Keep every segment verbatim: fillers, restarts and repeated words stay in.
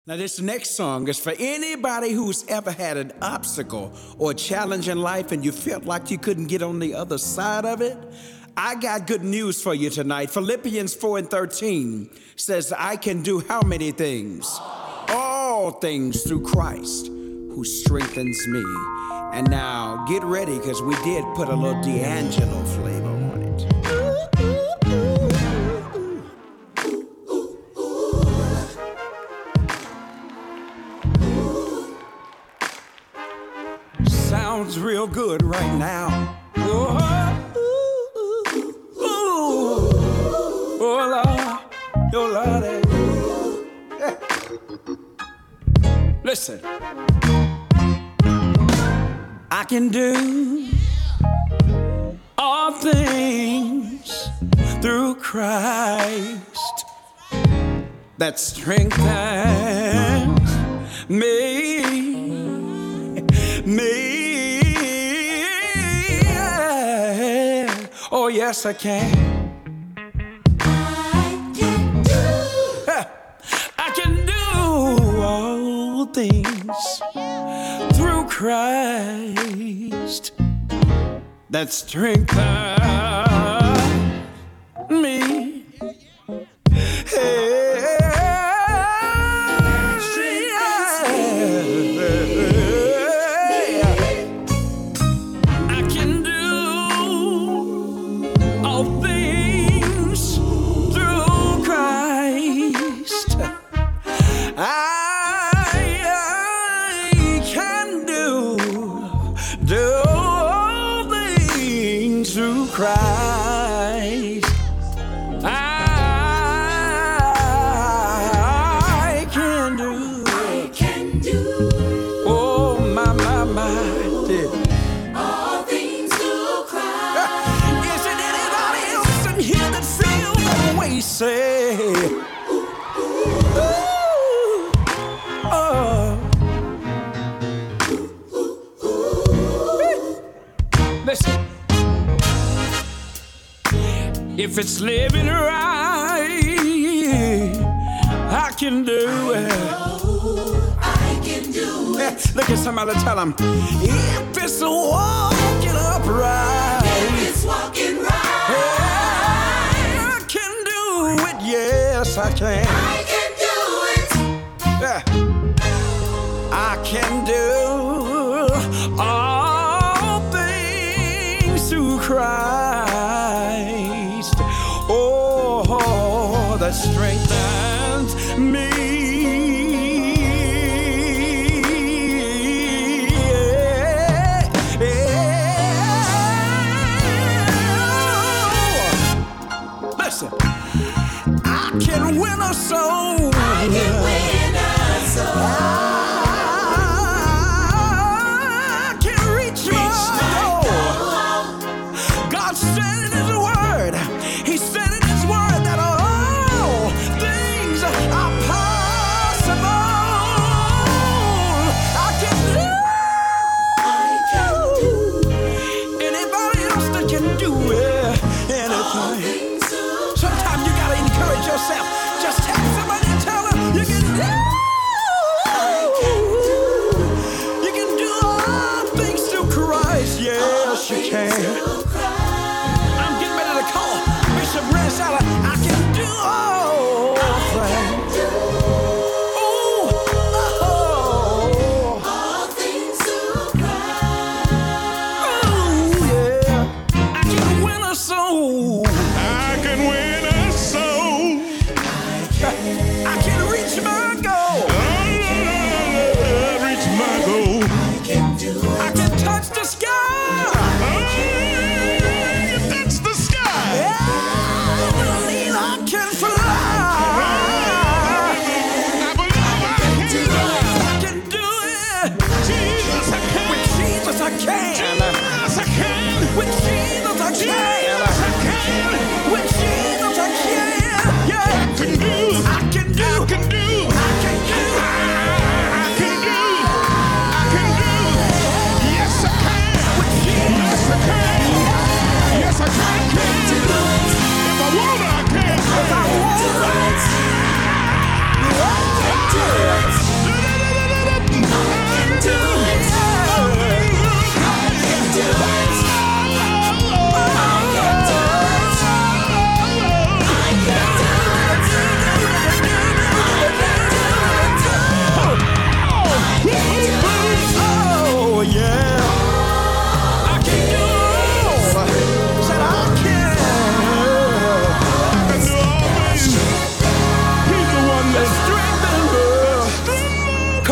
Now, this next song is for anybody who's ever had an obstacle or a challenge in life and you felt like you couldn't get on the other side of it. I got good news for you tonight. Philippians four and thirteen says, I can do how many things? All things through Christ who strengthens me. And now, get ready, because we did put a little D'Angelo flavor on it. Sounds real good right now. Oh, ooh, ooh, oh, Lord, oh, Lord. Yeah. Listen, I can do all things through Christ that strengthens me, me. Oh, yes, I can. I can do. I can do all things through Christ that strengthens me. Hey. Christ, I can do, I can do. Oh, my, my, my, dear. All things through Christ. Is it anybody else in here that feels that way? Say, ooh, oh. Listen. If it's living right, I can do it. Oh, I can do it. Look at somebody, tell them, if it's walking upright, if it's walking right, I can do it. Yes, I can. I can do it. Yeah. I can do all things through Christ. Oh, that strengthens me. Yeah, yeah. Listen, I can win a soul. I can win a soul. I can reach my goal. God said in His Word, He said in His Word that all things are possible. I can do. I can do. Anybody else that can do it, All anything. things through Sometimes you gotta encourage yourself. Just tell somebody and tell them you can do.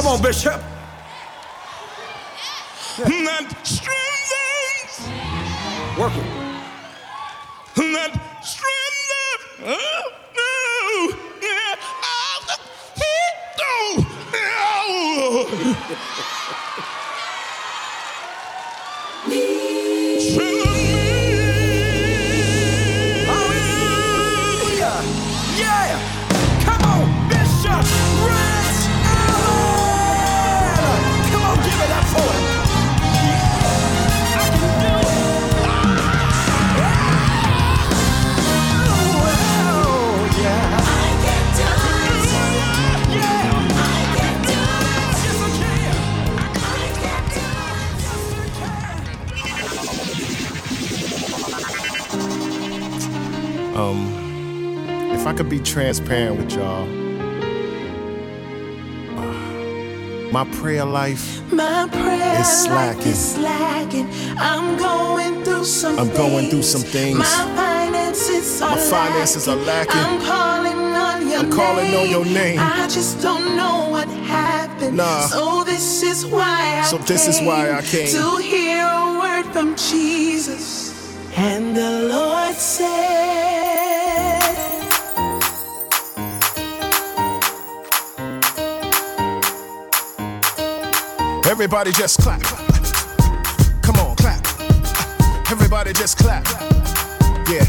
on, Bishop. That strengthens. Working. That strengthens. Oh, no. Yeah. Oh, no. Hallelujah. Yeah. Come on, Bishop Rance Allen. Come on, give it up for him. Yeah. I can do it. Oh, yeah. I can do it. Yeah. I can do it. Yes, I can. I can do Um, if I could be transparent with y'all, uh, my prayer life, My prayer It's slacking. life is slacking. I'm going through some I'm going through things. some things. My finances are My finances are lacking. I'm calling on your I'm calling name. on your name. I just don't know what happened. Nah. So this is why I So this is why I came. to hear a word from Jesus. And the Lord said, everybody just clap. Come on, clap. Everybody just clap. Yeah.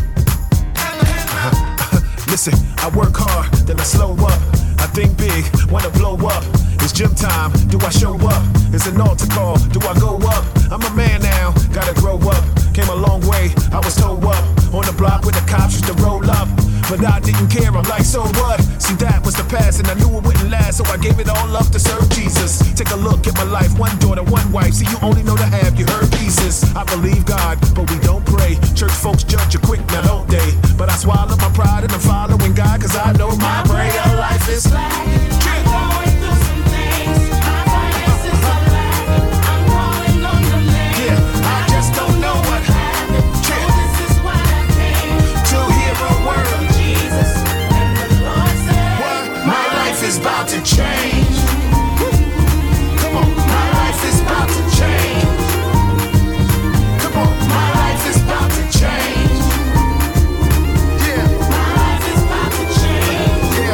Listen, I work hard, then I slow up. I think big, wanna blow up. It's gym time, do I show up? It's an altar call, do I go up? I'm a man now, gotta grow up. Came a long way, I was told up. On the block with the cops used to roll up. But I didn't care, I'm like, so what? See, that was the past, and I knew it wouldn't last, so I gave it all up to serve Jesus. Take a look at my life, one daughter, one wife. See, you only know the half, you heard pieces. I believe God, but we don't pray. Church folks judge you quick, now don't they? But I swallow my pride and I'm following God, cause I know my prayer life is slacking. I'm going through some things. My finances are lacking. I'm calling on your name. Yeah, I just don't know what happened. So this is why I came To hear a word, Jesus. And the Lord said, what? My life is about to change. Come on, my life is about to change. Come on, my life is about to change. Yeah, my life is about to change. yeah.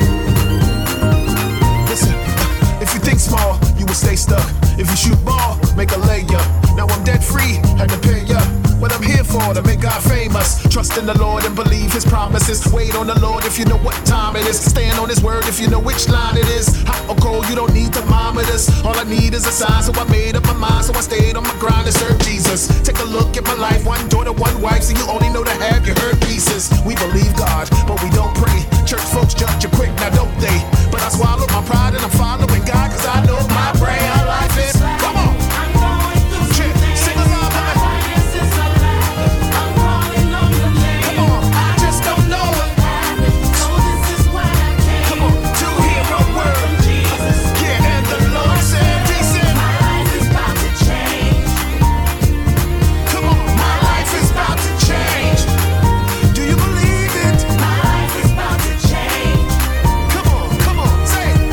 Listen, if you think small, you will stay stuck. If you shoot ball, make a layup. Now I'm debt free, had to pay up. What I'm here for, to make God famous. Trust in the Lord and believe his promises. Wait on the Lord if you know what time it is. Stand on his word if you know which line it is. Hot or cold, you don't need thermometers. All I need is a sign, so I made up my mind. So I stayed on my grind and served Jesus. Take a look at my life, one daughter, one wife. So you only know the half, you heard pieces. We believe God, but we don't pray. Church folks judge you quick, now don't they? But I swallow my pride and I'm following God, cause I know my prayer life is. Come on, I'm going through some Church, things. sing along with My me. finances are lacking. I'm calling on your name. Come on, I just don't know what happened. So this is why I came. Come on, to hear a word. Jesus. Yeah, and the Lord said, he said, My life is about to change. come on, my life is about to change. Do you believe it? My life is about to change. Come on, come on, say it.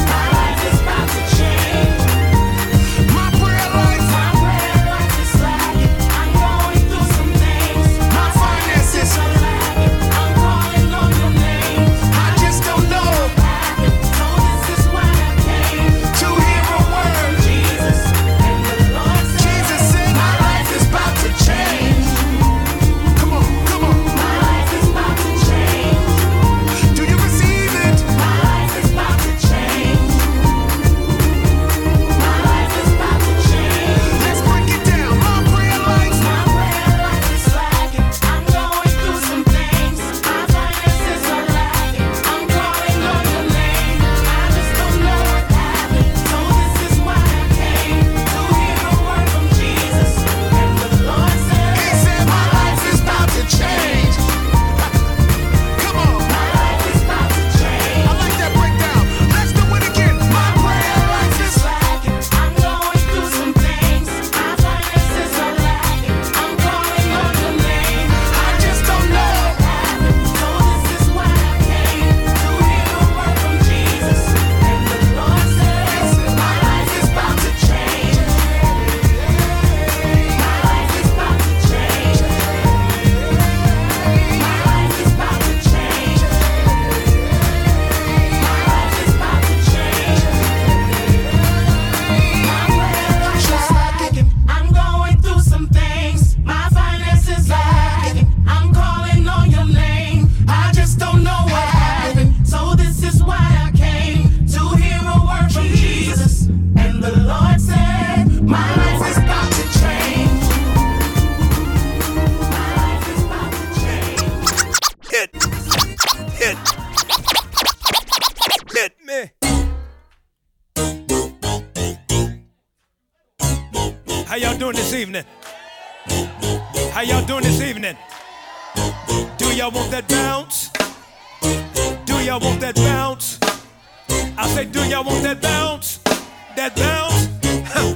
How y'all doing this evening? How y'all doing this evening? Do y'all want that bounce? Do y'all want that bounce? I say, do y'all want that bounce? That bounce? Huh.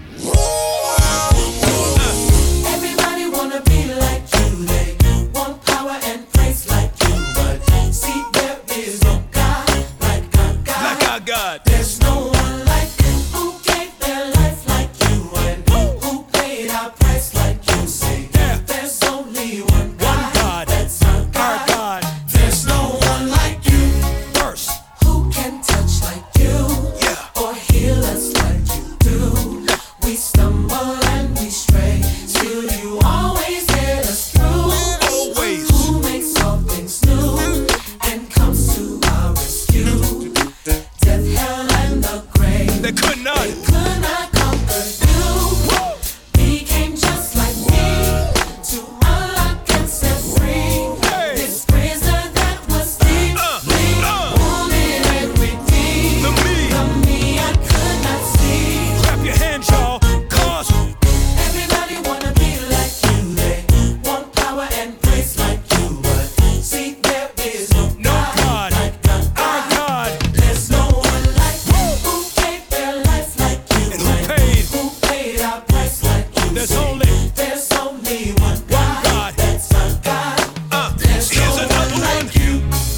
Everybody wanna be like you. They want power and praise like you. But see, there is no God like our God. Like our God. There's no one like you who gave their life like you and who paid our price like you. Say, Yeah. there's only one God. One God. That's our God. Our God. There's no one like you First. who can touch like you Yeah. or heal us like you do. We stumble and we stray, still you always get us through. Always. Who makes all things new and comes to our rescue? Death, hell, and the grave They could not. could not conquer you. He came just like me to unlock and set free. Hey. This prisoner that was deep, Uh, uh. wounded and redeemed. The me. The me I could not see. Clap your hands, y'all. Cause Everybody wanna be like you. They want power and praise like you. But see, there is no no God. like our Our God. God. There's no one like you who gave their life like you. And who paid? Who paid our price like you. There's Say, only There's only one God. God. That's our God. Uh, There's here's no another one one. like you.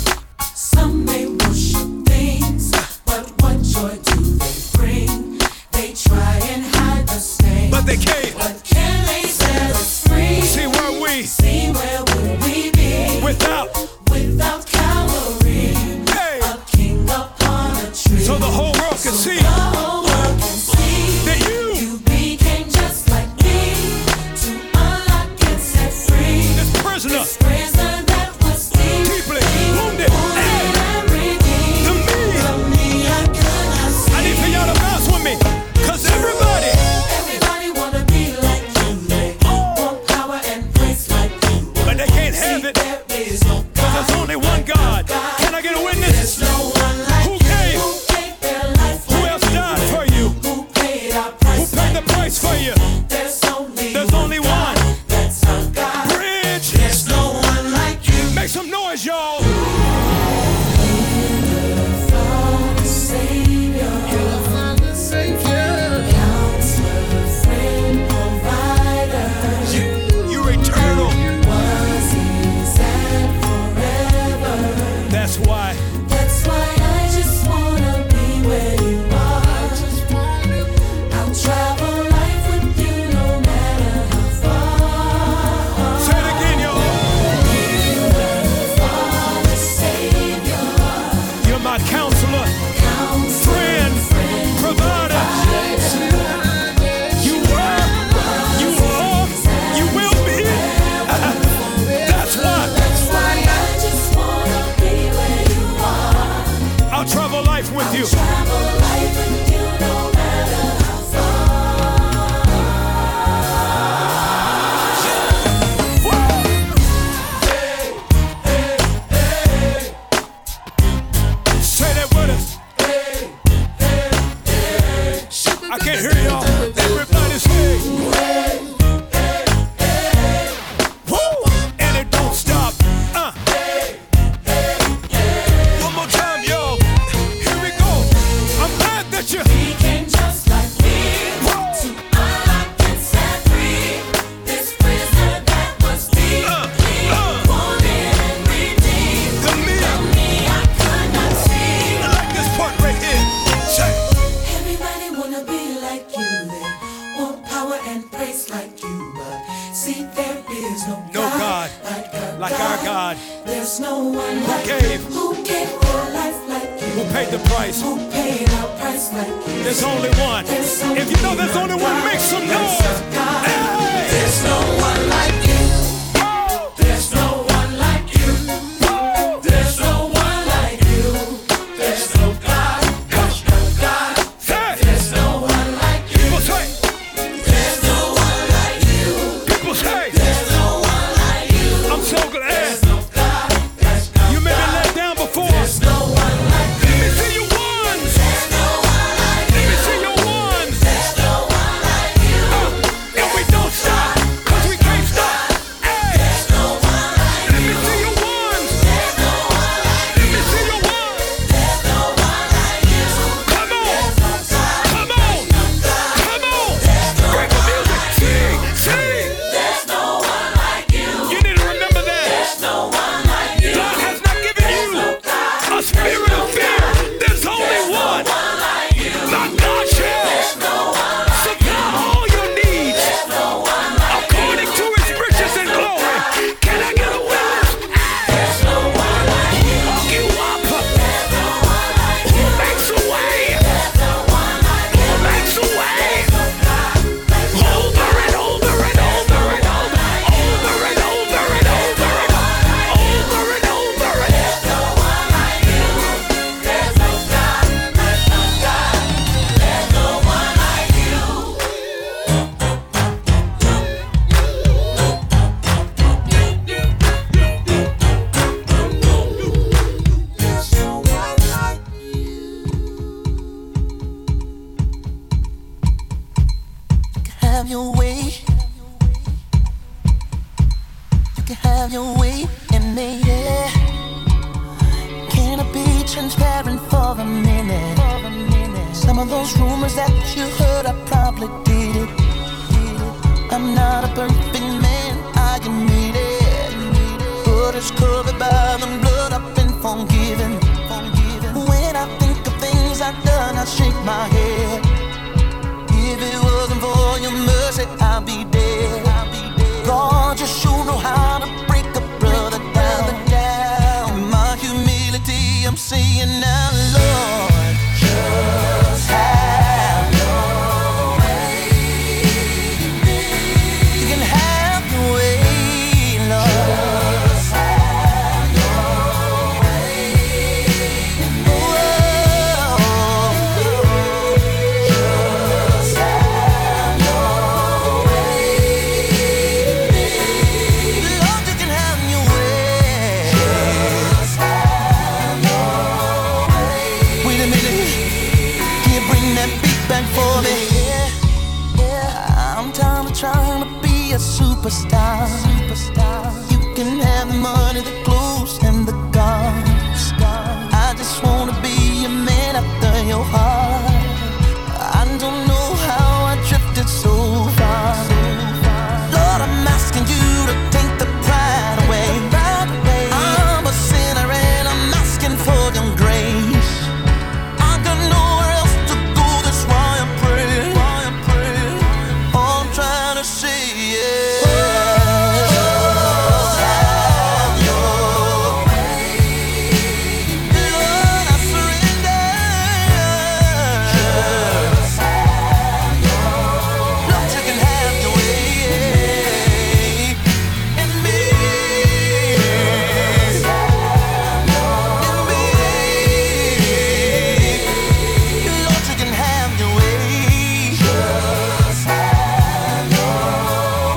Some may worship things, but what joy do they bring? They try and hide the stain. But they can't. But can they set us free? See where we See where would we be without. without Calvary? Hey. A king upon a tree. So the whole world can see The whole world can see that you, you became just like me to unlock and set free. this prisoner, This prisoner that was deep, deeply wounded. Hey. and redeemed. The me. The me I could not see. I need for y'all to bounce with me. Cause everybody. Everybody wanna be like you. They want power and praise like you. But they can't have it. There is no God. There's only one God. Can I get a witness? There's no one like Who you. gave? Who gave their life Who like else you? died for you? Who paid our Who price paid the like price for you? There's only There's one only God. one. That's our God. Bridge. There's no one like you. Make some noise, y'all. Father, Savior, Counselor, friend, provider. You're eternal. Was, is, and forever. That's why. That's why I just wanna be where you are. I'll travel life with you no matter how far. Say it again, y'all. Father, Savior, You're my counselor, Counselor, friend, provider. You were, you are, you will be. That's why That's why I just wanna be where you are. I'll travel life with you. Travel life with you no matter how Say that with us. I can't hear y'all. Everybody say. Woo! And it don't stop. Uh. One more time, y'all. Here we go. I'm glad that you. He came just like me to unlock and set free this prisoner that was deeply uh. wounded and redeemed. The me. The me I could not see. I like this part right here. Say. Everybody wanna be like you. They want power and praise like you, but see there is no, No God like our like our God. There's no one like gave? you who gave their life like you. Who paid the price? Who paid our price like you? There's only one. There's only If you know there's only one, make some noise. That's our God. Hey! There's no one like you. There's no one like you. There's no one like you. There's no God. There's no God. Hey! There's no one like you. People say. There's no one like you. People say. There's no one like you. I'm so glad. There's no God. There's no You may be God. let down before. There's no one like you. Let me see your ones. There's no one like Let you. me see your ones. There's no one like you. have your way. You can have your way in me, yeah. Can I be transparent for a minute? Some of those rumors that you heard, I probably did it. I'm not a perfect man, I admit it. But it's covered by the blood, I've been forgiven. When I think of things I've done, I shake my head. If it wasn't for your mercy, I'd be dead. Lord, you sure know how to break a brother down. In my humility, I'm saying now, Lord, just have your way. You can have your way, Lord. Just have your way. Whoa. Just have your way. Lord, you can have your way. Just have your way. Wait a minute. Can you bring that beat back for me? Yeah, yeah. I'm tired of trying to be a superstar. Superstar. You can have the money, the clothes, and the cars. I just wanna be a man after your heart. I don't know how I drifted so far. Lord, I'm asking you to take the pride away. I'm a sinner and I'm asking for your grace. I got nowhere else to go, that's why I pray. All I'm trying to say is just have your way. Lord, I surrender. Just have your way. Lord, you can have your way in me. Just have your way. Lord, you can have your way. Just have your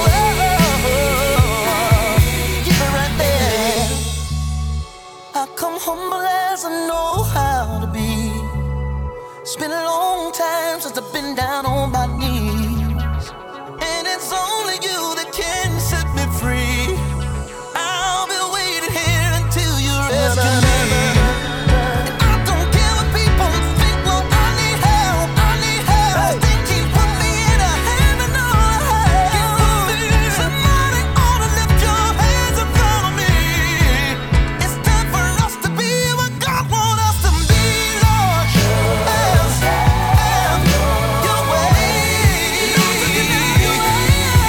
way. Keep it right there. I come humble as I know how to be. It's been a long time since I've been down on my knees, and it's only you that can set me free. I'll be waiting here until you rescue me. I don't care what people think, well, I need help, I need help. They keep putting me in a hand and all I have. Somebody ought to lift your hands in front of me. It's time for us to be what God wants us to be, Lord. Just have your way. Lord, you can have your way.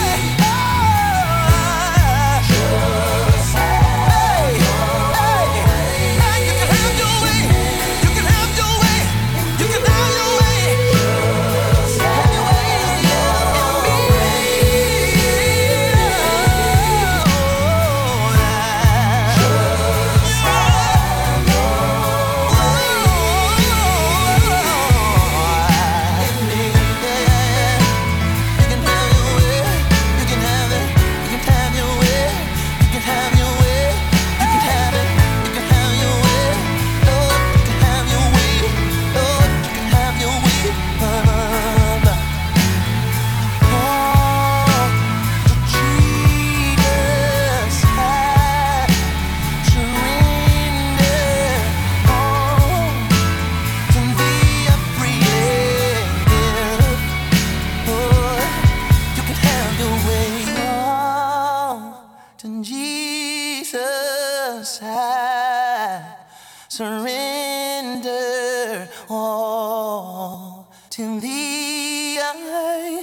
Just have your way. You can have your way. You can have your way. You can have your way. Just have your way in me. Just have Jesus, I surrender all to thee. I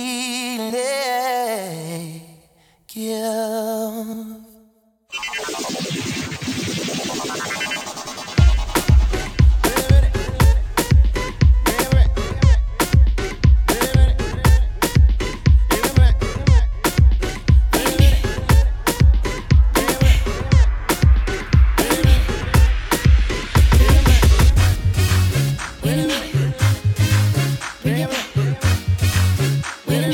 freely give. Wait a minute.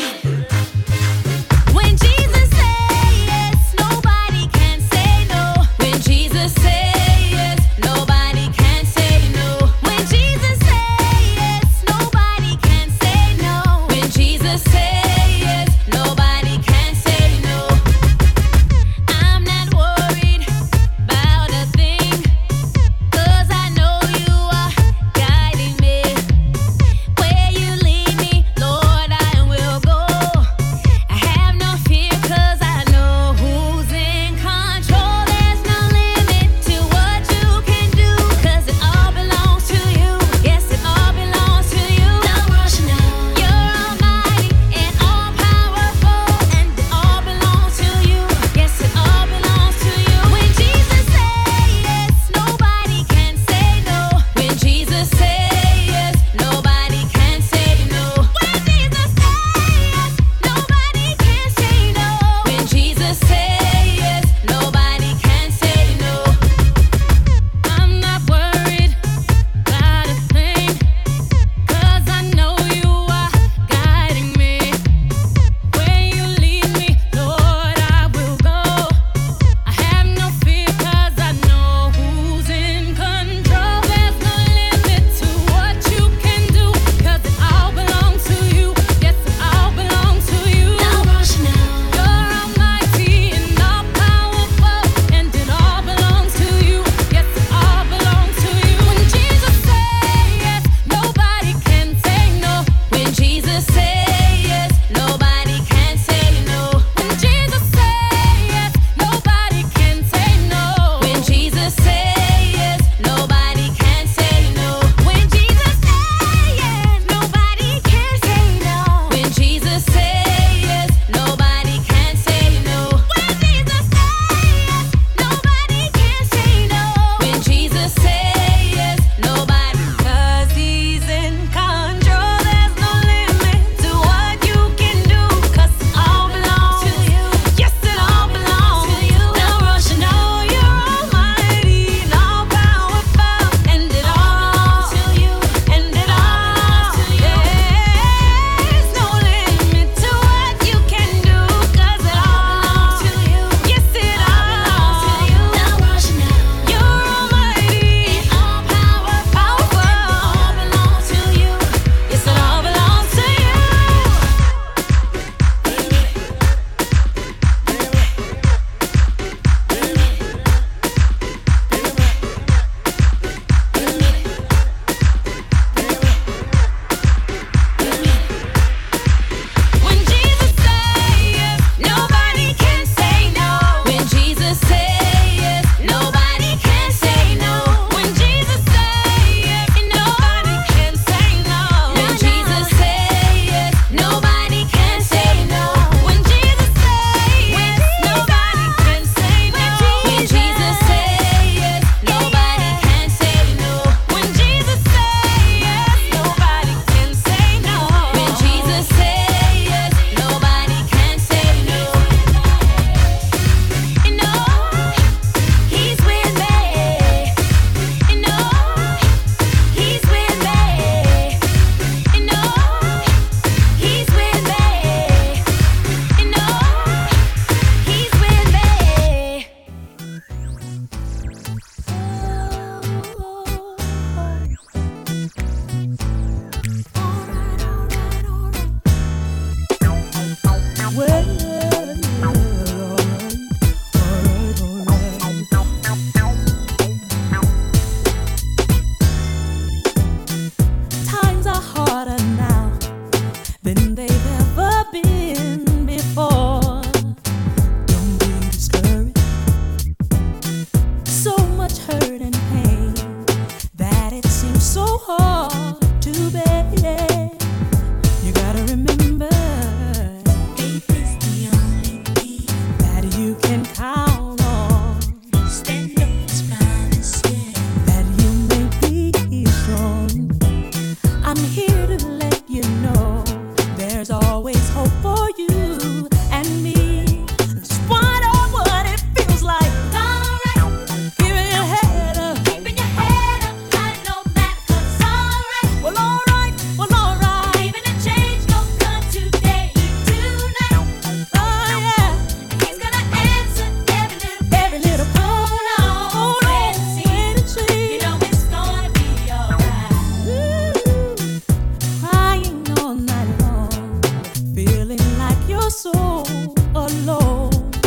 I'm here to let you know there's always hope for you and me. In spite of what it feels like, alright, keeping your head up, keeping your head up high no matter, 'cause alright, well alright, well alright, even a change gon' come today, tonight, oh yeah, and he's gonna answer every little, every little hold on, hold on, wait and see, you know it's gonna be alright. Ooh, crying all night long, feeling like you're so alone.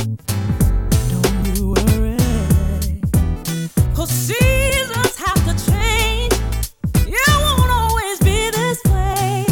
Don't you worry, 'cause seasons have to change. You won't always be this way.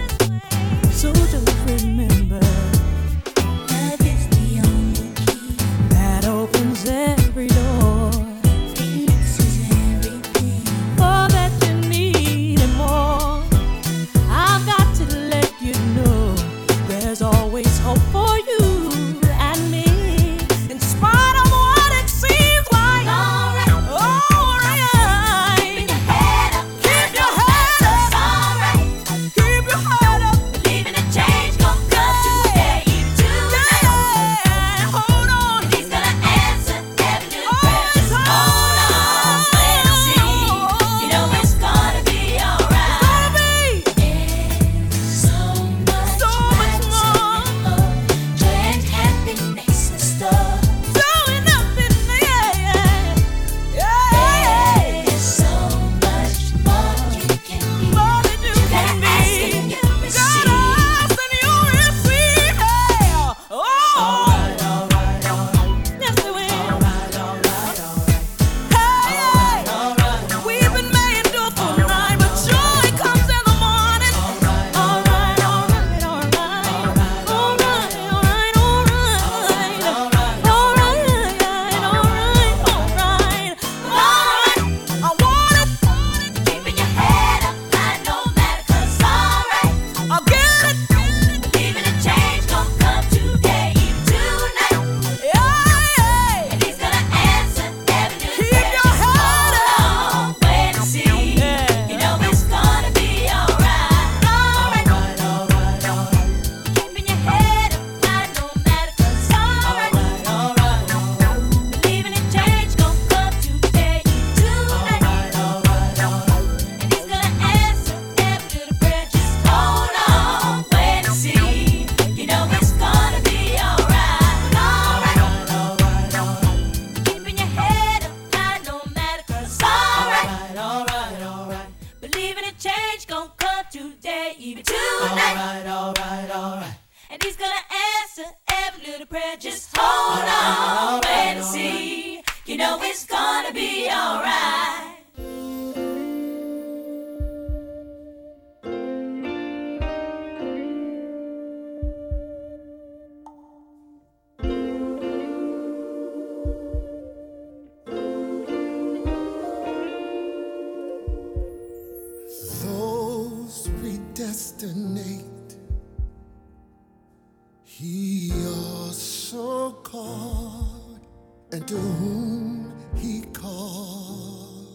So just remember, love is the only key that opens every door, fixes everything. All that you need and more. I've got to let you know there's always hope for you and me. In spite of what it seems like, alright, alright, keep your head up, keep your head up, alright, keep your head up, believing a change gon' come today, tonight, hold on, he's gonna answer every little prayer. Just hold on, wait and see, you know it's gonna be alright. There's so much, so much more, joy and happiness in store. Doing nothing, yeah, yeah, yeah. There's so much more you can be, more than you can be. You gotta ask and you receive, yeah. Oh, alright, alright, alright. Yes, we will. Alright, alright, alright. Hey, alright. We've been made to for night, but joy comes in the morning. Alright, alright, alright, alright, alright, alright, alright, alright, alright, alright, alright. I want it, keeping your head up high no matter, 'cause alright, I'll get it, believing a change gon' come today, tonight, yeah, and he's gonna answer every little prayer. Keep your head up, wait and see, you know it's gonna be alright, alright, alright, alright, keeping your head up high no matter, 'cause alright, alright, alright, believing a change gon' come today, tonight, alright, alright, alright, and he's gonna answer every little prayer. Just hold on, wait and see, you know it's gonna be alright, alright, alright, alright, keeping your head up high no matter, 'cause alright, alright, alright, believing a change gon' come today, even tonight, alright, alright, alright, and he's gonna answer every little prayer. Just hold on, wait and see, you know it's gonna be alright. Those predestinate, he also called, and to whom he called,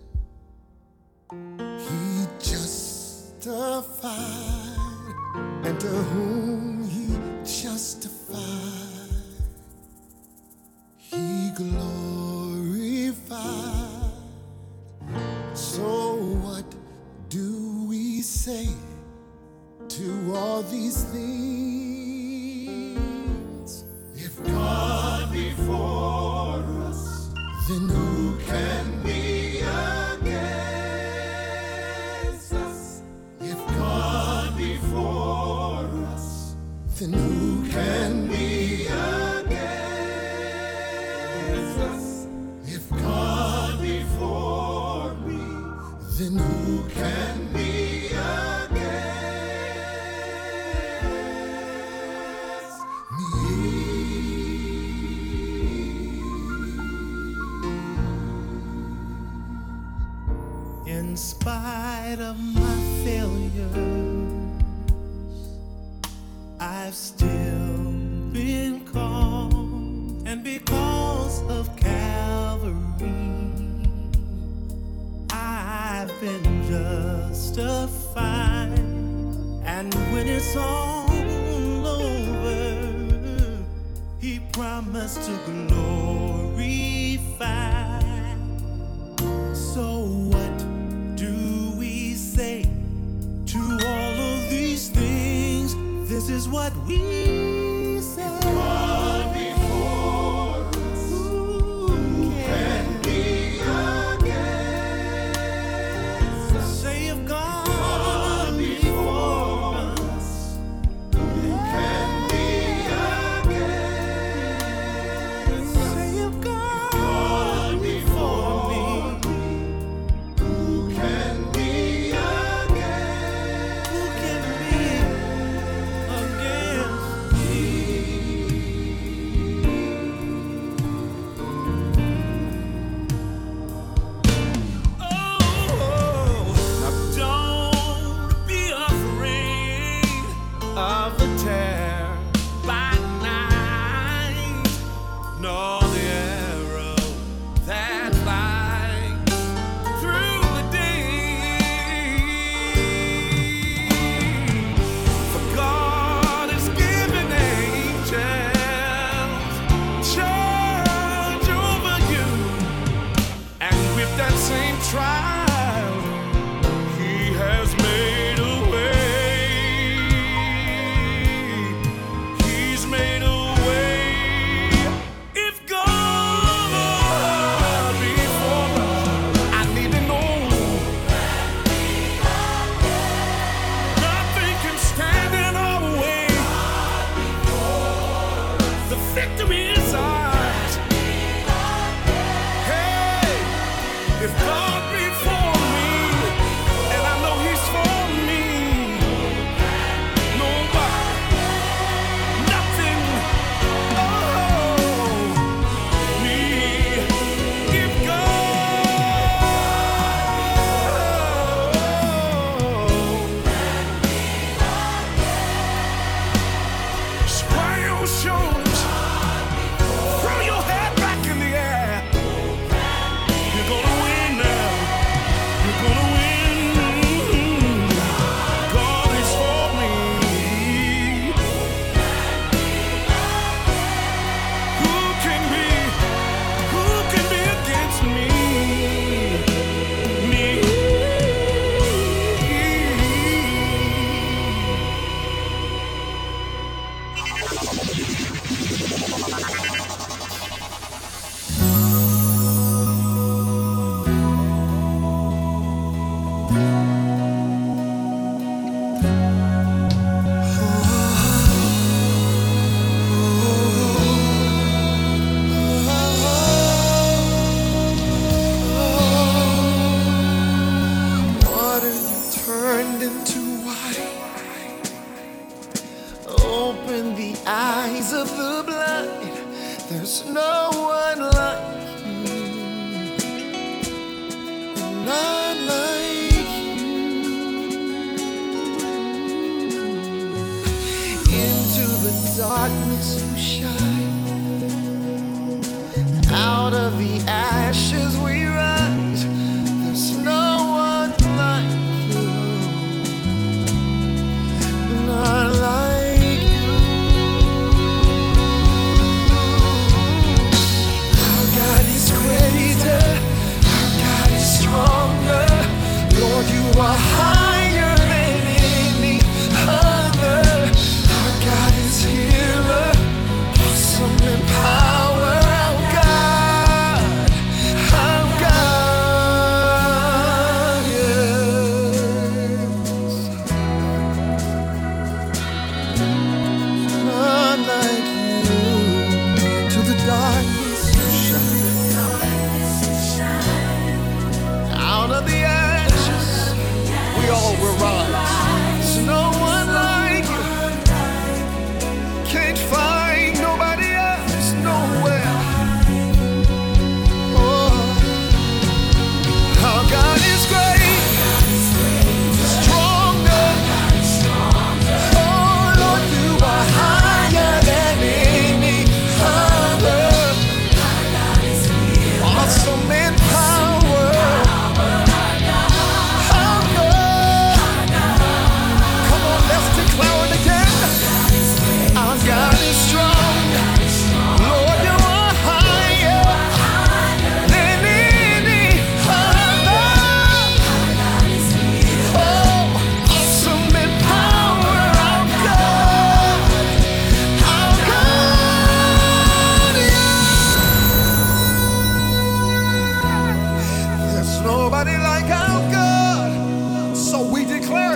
he justified, and to whom he justified, he glorified. So what do we say to all these things? If God be for us, then who can be against us? If God be for us, then who can be against us? If God be for me, then who can be against me? In spite of my failures, I've still been called, and because of Calvary, I've been justified. And when it's all over, he promised to glorify. So what do we say to all of these things? This is what we say. God before us, who can be against us? Say if God before us, who can be against us? Say if God before me, who can be against? Who can be against me? Oh, don't be afraid of the terror by night, nor the arrow that flies through the day. For God has given angels charge over you, and with that same trial, He has made a way. He's made a way. If God before us, I need to know nothing can stand in our way. The victory is ours. Hey, if God be for me, and I know He's for me, nobody, nothing, oh, me. If God, square your shoulders, throw your head back in the air. You're gonna win now. You're gonna win. God is for me. Who can be? Who can be against me? Me. Water you turned into wine. Open the eyes of the blind. There's no one like you. None like you. Into the darkness you shine. Out of the ashes we rise. There's no one like you. Not like you. Our God is greater. Our God is stronger. Lord, you are higher than any other. Our God is healer. Awesome in power. Our God, our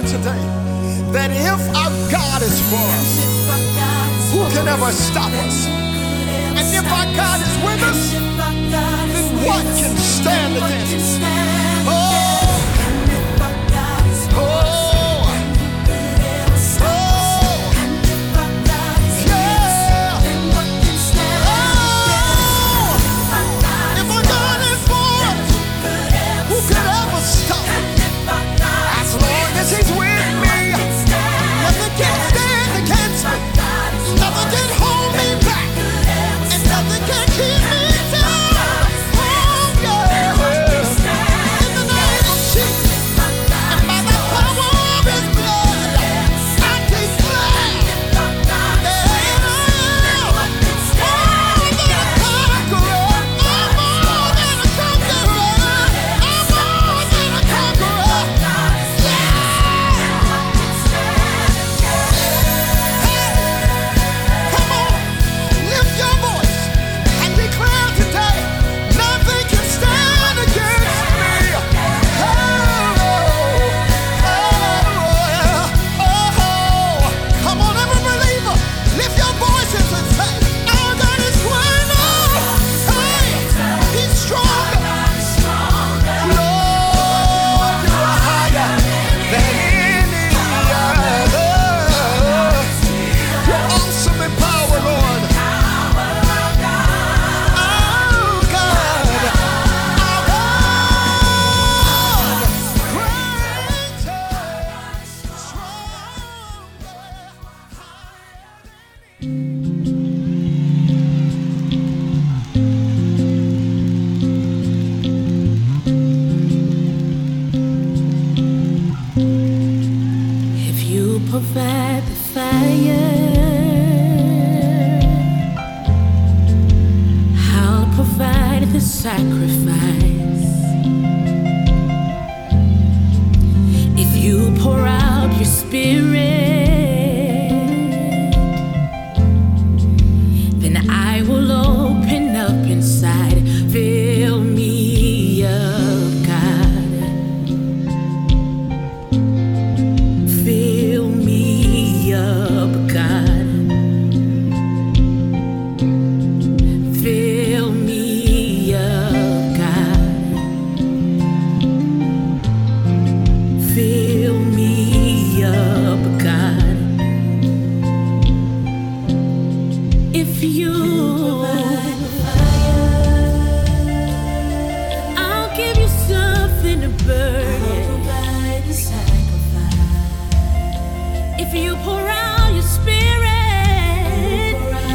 today that if our God is for us, who can ever stop us? And if our God is with us, then what can stand against us? Oh, oh, oh, yeah. Oh, if our God is for us, who can ever stop us? As long as He's with me, nothing can stand against me. Nothing can hold me back, and nothing can keep me down. Oh, yeah. In the name of Jesus, and by the power of His blood, I declare that I am more than a conqueror. I'm more than a conqueror. I'm more than a conqueror. Come on, lift your voice and declare today, nothing can stand against me. Oh, oh, oh, oh. Come on, every believer, lift your voices and say, our God is greater. Hey, He's stronger. Lord, you are higher than any other. You're awesome in power, Lord. Oh, God. Our God. Greater, If you provide the fire, I'll provide the sacrifice. If you pour out your spirit, then I will open up inside. Fill me up, God. Fill me up, God. Fill me up, God. Fill me up, God. If you I'll give you something to burn. If you pour out your spirit,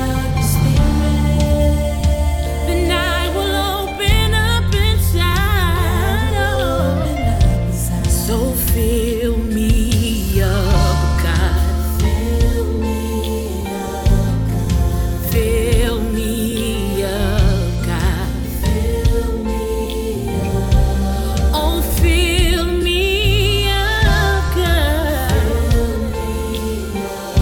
then I will open up inside. Oh, so fill me up, God. Fill me up, God. Fill me up, God. Fill me up. Oh, fill me up, God.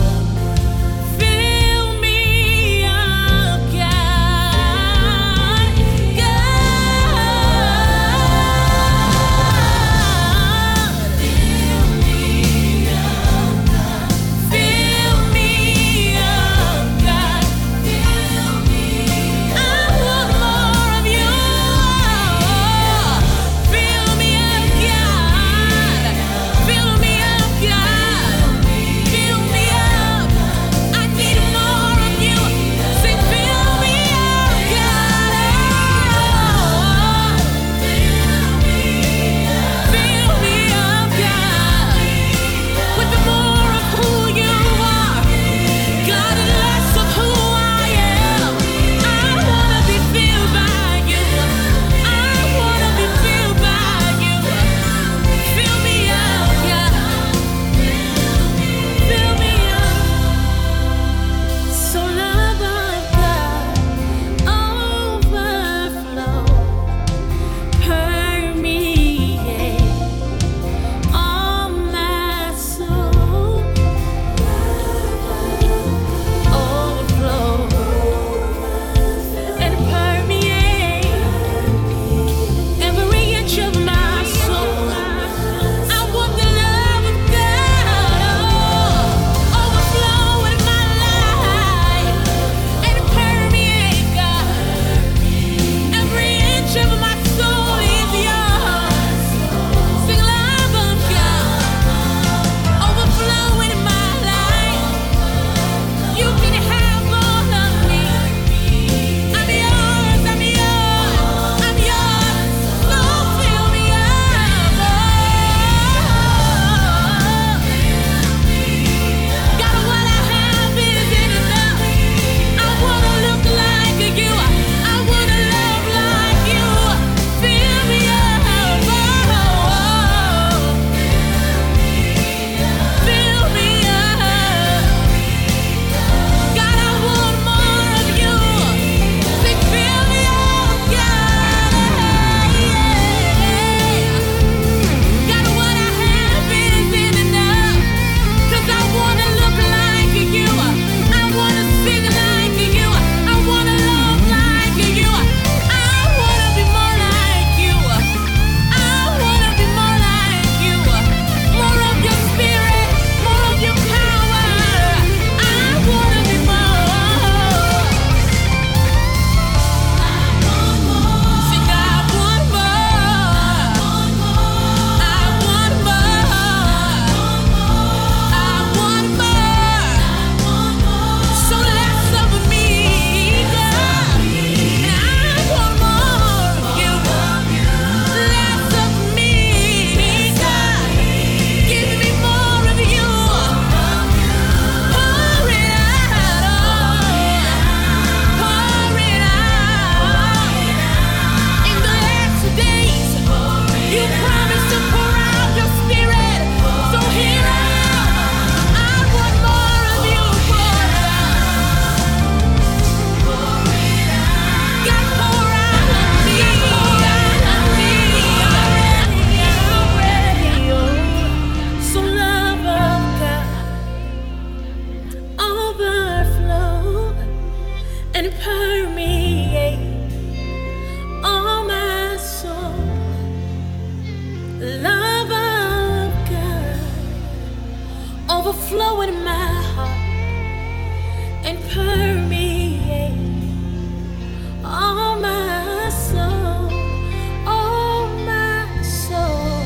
overflow in my heart and permeate all my soul, all my soul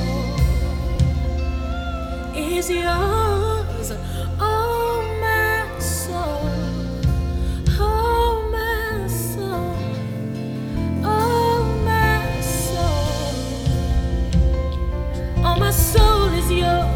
is yours, all my soul, all my soul, all my soul, all my soul is yours.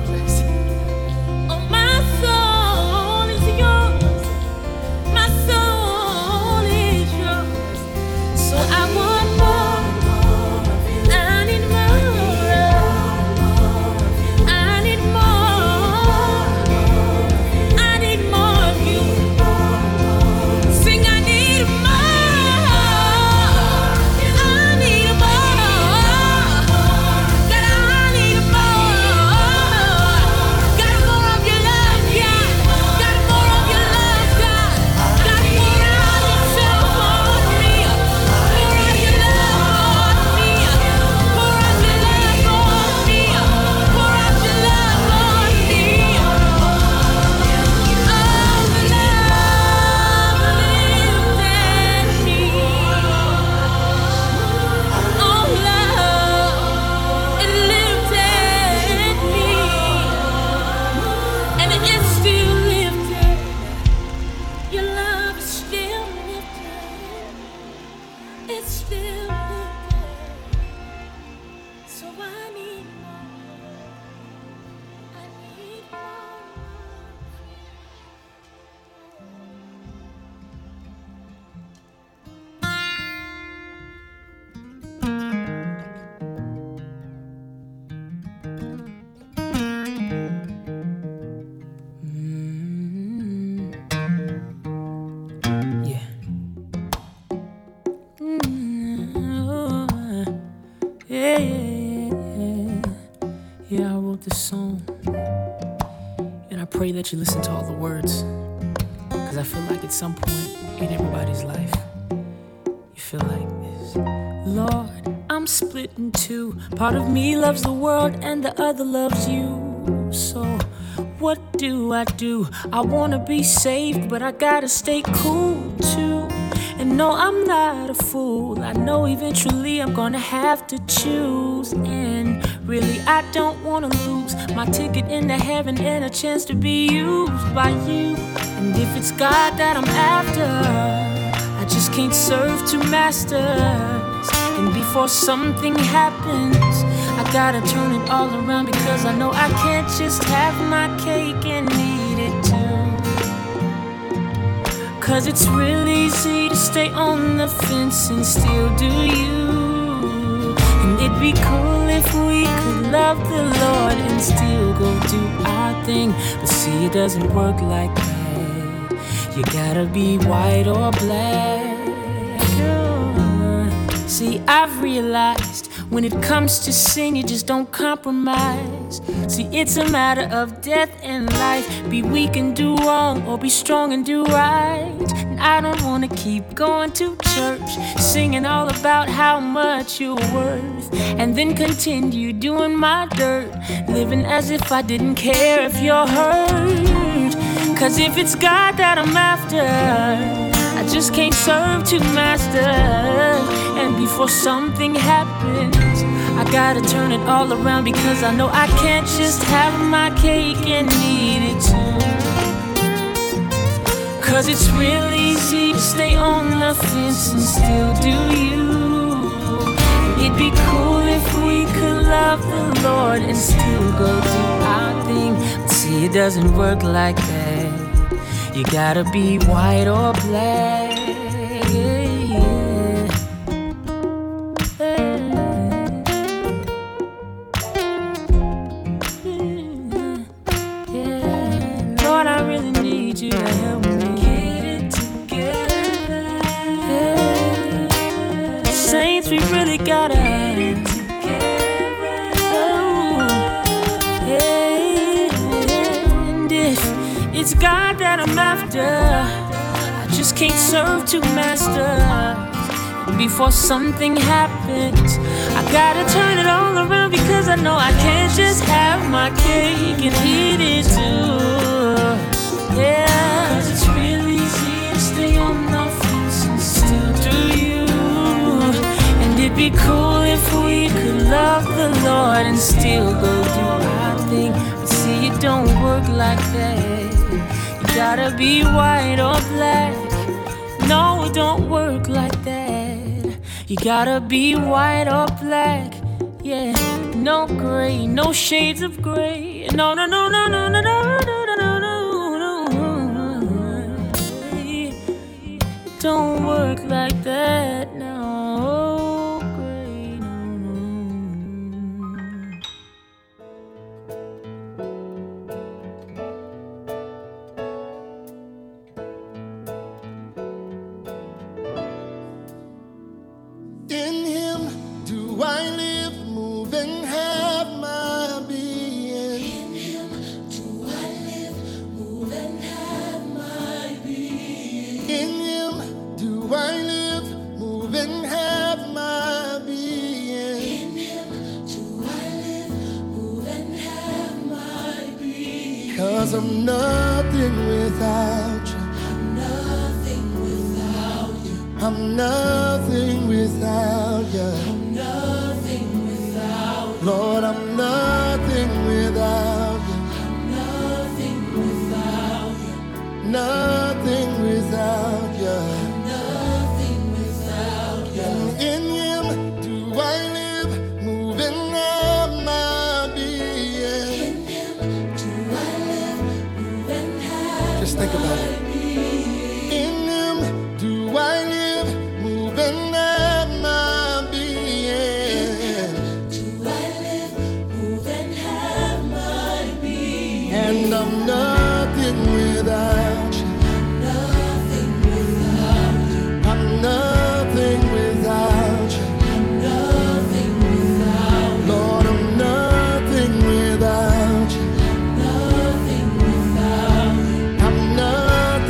That you listen to all the words, because I feel like at some point in everybody's life you feel like this. Lord, I'm split in two. Part of me loves the world and the other loves you. So what do I do? I wanna be saved, but I gotta stay cool too. And no, I'm not a fool. I know eventually I'm gonna have to choose. And really, I don't wanna lose my ticket into heaven and a chance to be used by you. And if it's God that I'm after, I just can't serve two masters. And before something happens, I gotta turn it all around, because I know I can't just have my cake and eat it too. Cause it's real easy to stay on the fence and still do you. And it'd be cool if we could love the Lord and still go do our thing. But see, it doesn't work like that. You gotta be white or black. See, I've realized when it comes to sin, you just don't compromise. See, it's a matter of death and life. Be weak and do wrong, or be strong and do right. And I don't wanna keep going to church, singing all about how much you're worth, and then continue doing my dirt, living as if I didn't care if you're hurt. Cause if it's God that I'm after, I just can't serve two masters. And before something happens, I gotta turn it all around, because I know I can't just have my cake and eat it too. Cause it's real easy to stay on the fence and still do you. It'd be cool if we could love the Lord and still go do our thing. But see, it doesn't work like that. You gotta be white or black. We really gotta get together. Oh, yeah. And if it's God that I'm after, I just can't serve two masters. Before something happens, I gotta turn it all around, because I know I can't just have my cake and eat it too. still go do our thing. But see, it don't work like that. You gotta be white or black. No, it don't work like that. You gotta be white or black. Yeah, no gray, no shades of gray. No, no, no, no, no, no, no, no, no, no, no. It don't work like that. No gray, no, no. In Him do I live, move, and have my being. In Him do I live, move, and have my being. In Him do I live, move, and have my being. In Him do I live, move, and have my being. 'Cause I'm nothing without you. I'm nothing without you. I'm nothing without you. I'm nothing without you. Lord, I'm nothing without you. I'm nothing without you. Nothing without you. Nothing without you. And in Him do I live, move, and have my being. In Him do I live, move, and have. Just think about it. In Him do I live, move, and have my being. Do I live, move, and have my being. And I'm nothing without you. I'm nothing without you. I'm nothing without you. I'm nothing without you. Lord, I'm nothing without you. I'm nothing without you. I'm nothing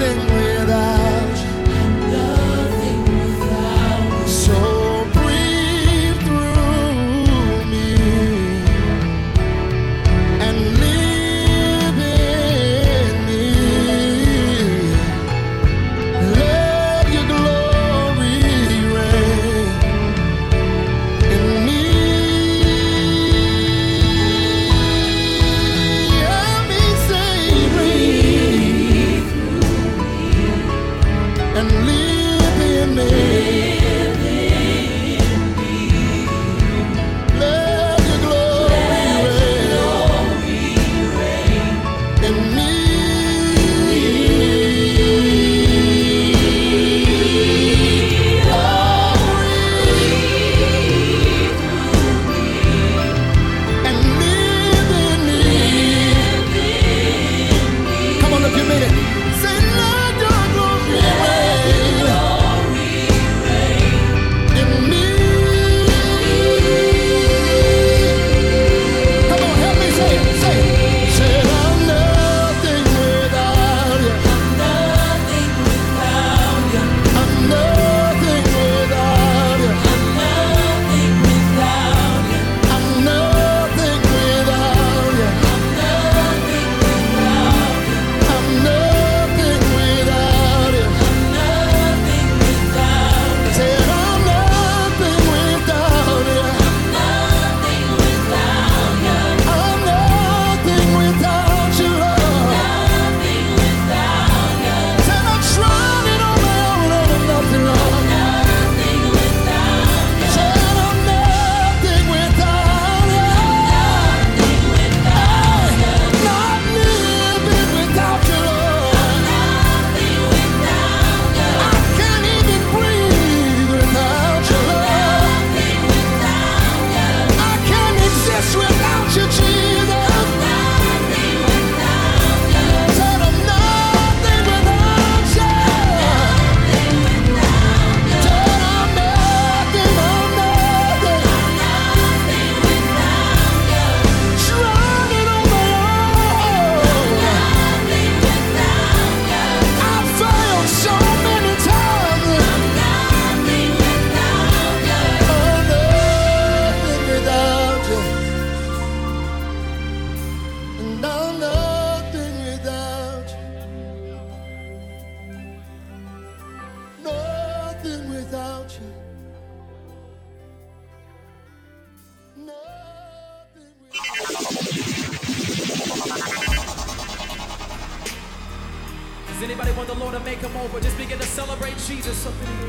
Does anybody want the Lord to make him over? Just begin to celebrate Jesus.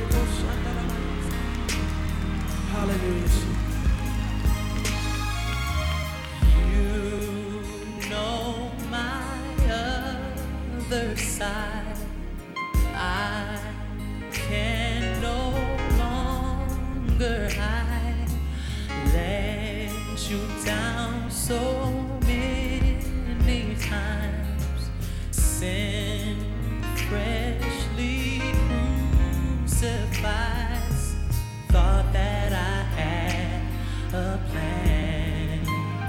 Hallelujah. You know my other side. I can no longer hide. Let you down so many times. Sin freshly crucifies. Thought that I had a plan.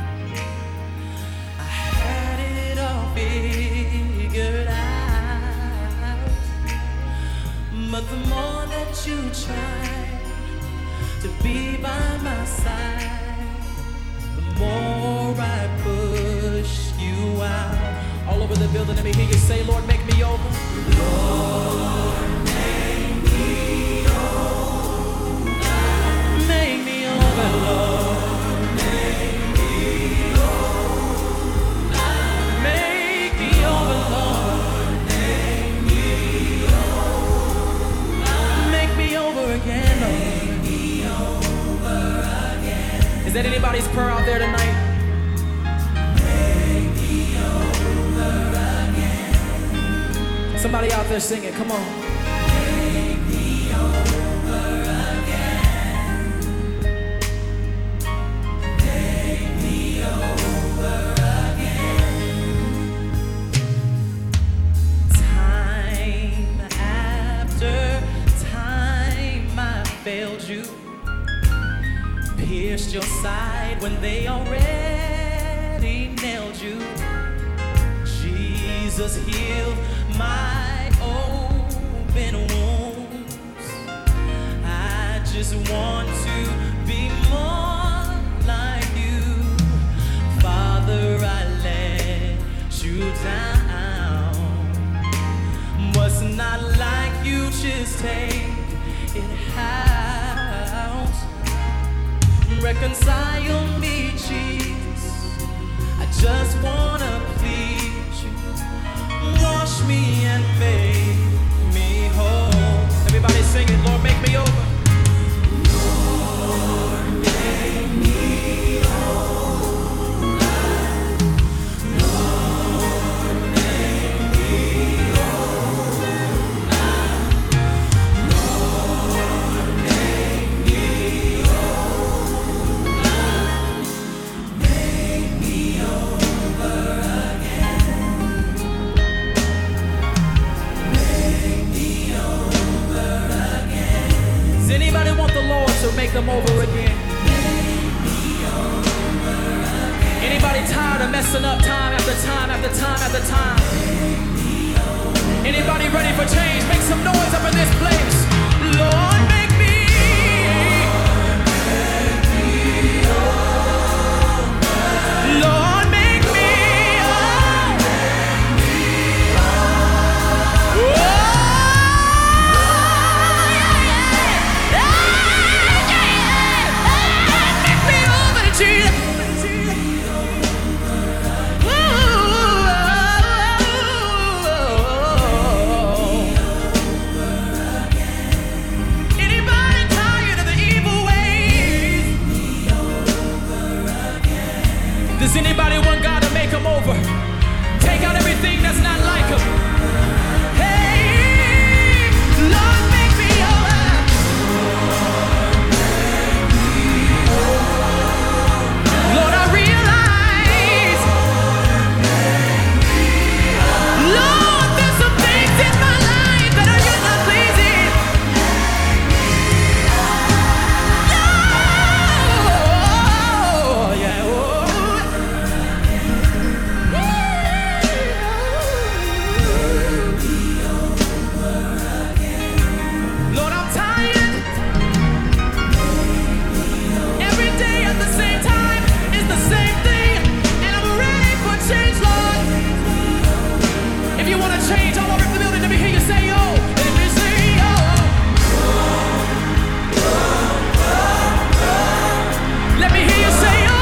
I had it all figured out. But the more that you try to be by my side, the more I push you out. All over the building, let me hear you say, Lord, make me over. Lord, make me over. Make me over, Lord. Make me over. Make me over, Lord. Make me over. Make me over again, Lord. Make me over again. Is that anybody's prayer out there tonight? Somebody out there singing, come on. Make me over again. Make me over again. Time after time I failed you. Pierced your side when they already nailed you. Jesus healed my open wounds. I just want to be more like you. Father, I let you down. What's not like you, just take it out. Reconcile me, Jesus. I just wanna please you. Wash me and make me whole. Everybody sing it, Lord, make me over. Lord, make me over. Lord, make me over. Lord, make me over. Make me over again. Does anybody want the Lord to make them over again? Anybody tired of messing up time after time after time after time? Anybody ready for change? Make some noise up in this place. Lord, make me. Lord, make me. Does anybody want God to make them over? Take out everything that's not like him. Hey, Lord, make me over. Lord, I realize, Lord, there's some things in my life that are you're not pleasing. Oh, yeah, oh. Lord, I'm tired. Every day at the same time is the same thing, and I'm ready for change, Lord. If you want to change all over the building, let me hear you say, yo. Let me say, yo. Let me hear you say, yo.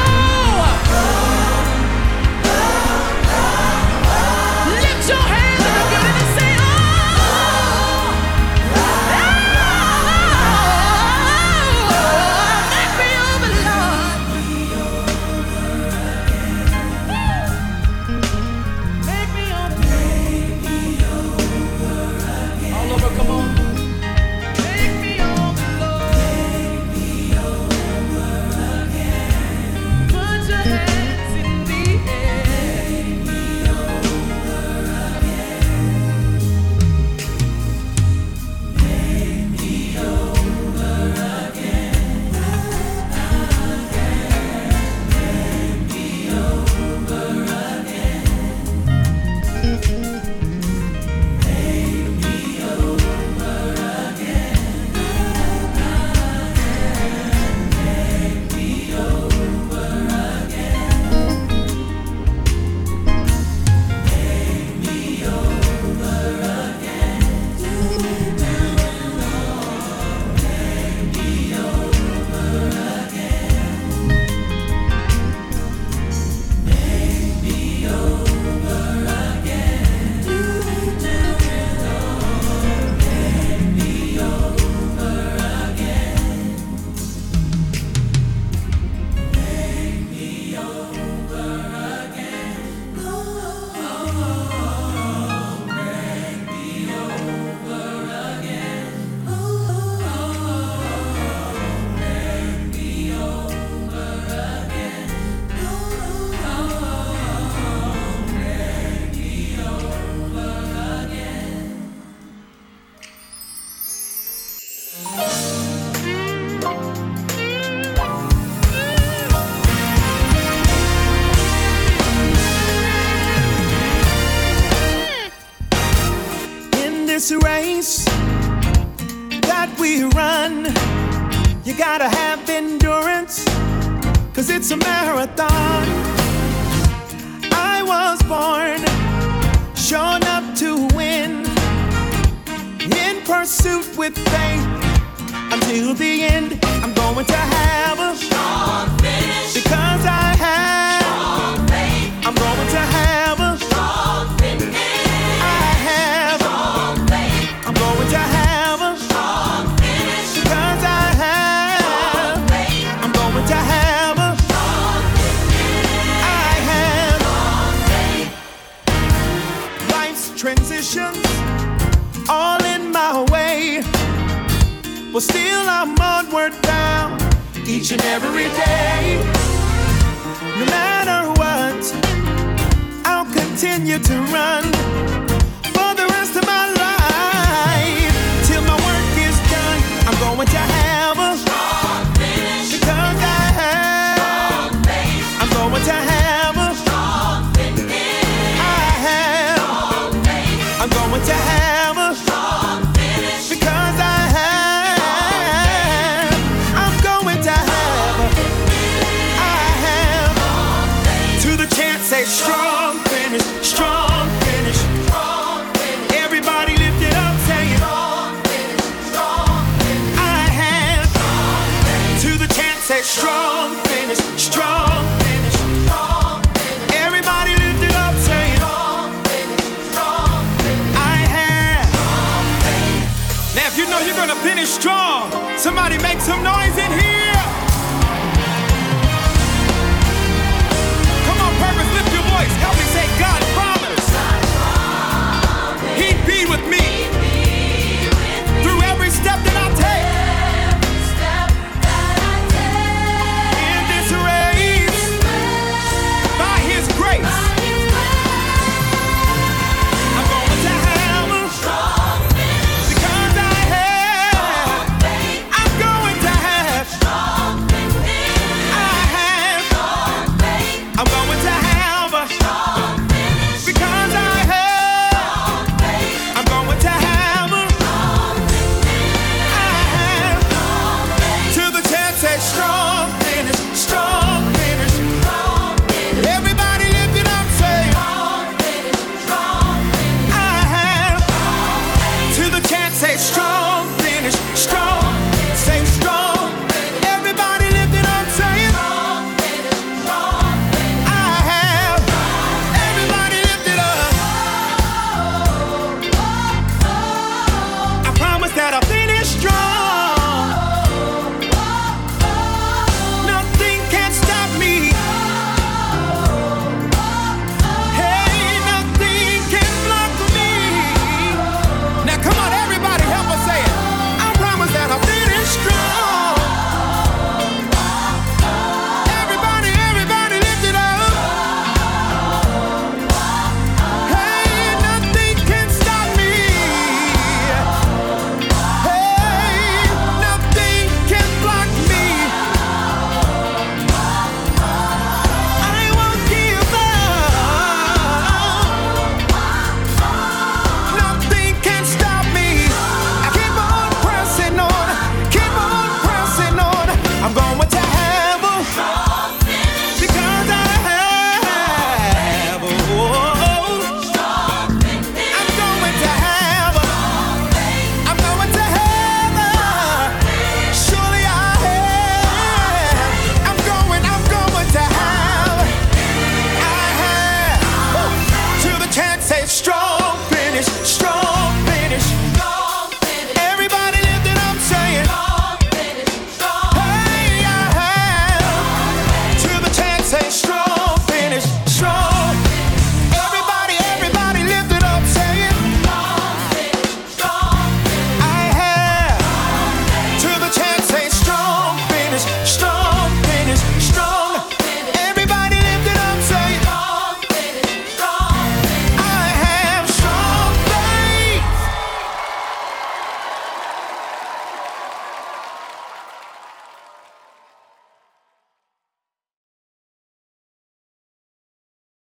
Lift your hands in the building and say, oh. this race that we run, you gotta have endurance, cause it's a marathon. I was born, shown up to win, in pursuit with faith, until the end. I'm going to have a strong finish, because I have strong faith. I'm going to have a strong finish. I have strong faith. I'm going to have a strong finish, because I have strong faith. I'm going to have a strong finish. I have strong faith. Life's transitions all in my way, but still I'm onward bound each and every day. No matter what, I'll continue to run for the rest of my life, till my work is done. I'm going to have a strong finish, because I have strong faith. I'm going to have a strong finish. I have strong faith. I'm going to have a strong finish, because I have. I'm going to have a, I have to the chance, say strong finish, strong finish, strong finish. Everybody lift it up, say it. Strong finish, strong finish. I have to the chance, say strong finish, strong finish, strong finish. Everybody lift it up, say it. Strong finish, strong finish. I have. Now if you know you're gonna finish strong, somebody make some noise in here.